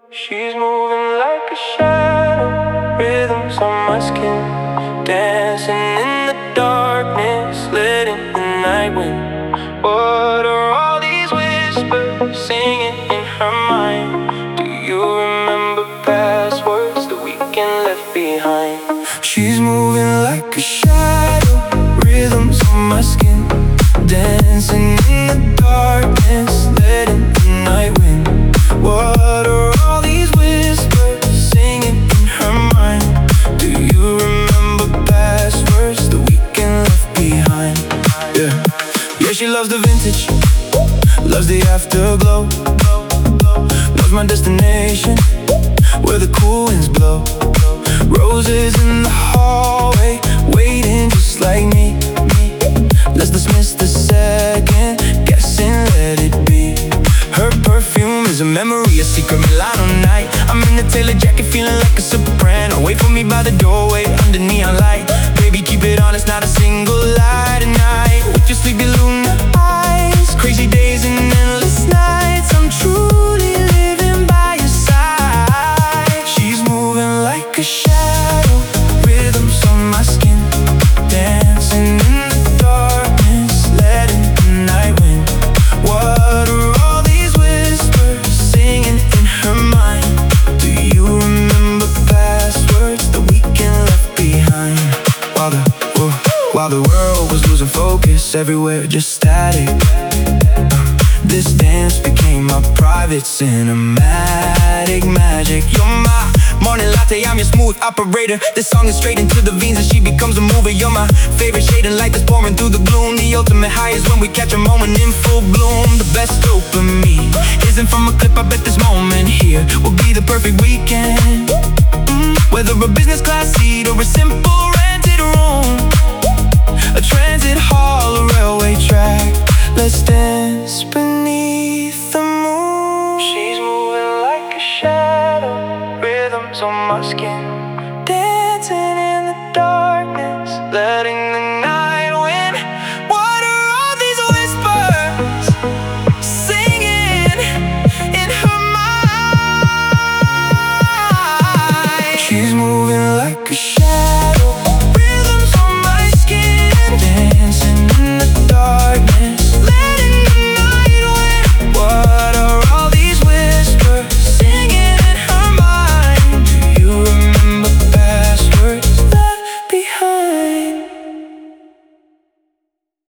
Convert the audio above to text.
She's moving like a shadow, rhythms on my skin, dancing in the darkness, letting the night win. What are all these whispers singing in her mind? Do you remember past words the weekend left behind? She's moving like a shadow, rhythms on my skin, dancing in the darkness, letting the night win. What are all these whispers singing in her mind? Do you remember past words the weekend left behind? Yeah, she loves the vintage, loves the afterglow, loves my destination, where the cool winds blow. Roses in the hallway, waiting just like me. Let's dismiss the second guessing, let it be. Her perfume is a memory, a secret Milano night. I'm in the Taylor jacket, feeling like a soprano. Wait for me by the doorway, under neon light. Baby, keep it honest, not a single lie tonight. With your sleepy Luna eyes, crazy days and endless nights, I'm truly living by your side. She's moving like a shadow, rhythms on my skin, dancing in the darkness, letting the night win. What are all these whispers singing in her mind? Do you remember past words the weekend left behind? While the world was losing focus, everywhere just static, this dance became my private cinematic magic. You're my morning latte, I'm your smooth operator. This song is straight into the veins and she becomes a mover. You're my favorite shade of light that's pouring through the gloom. The ultimate high is when we catch a moment in full bloom. The best dopamine isn't from a clip, I bet this moment here will be the perfect weekend. Whether a business class seat or a simple rented room, a transit hall, a railway track, let's dance beneath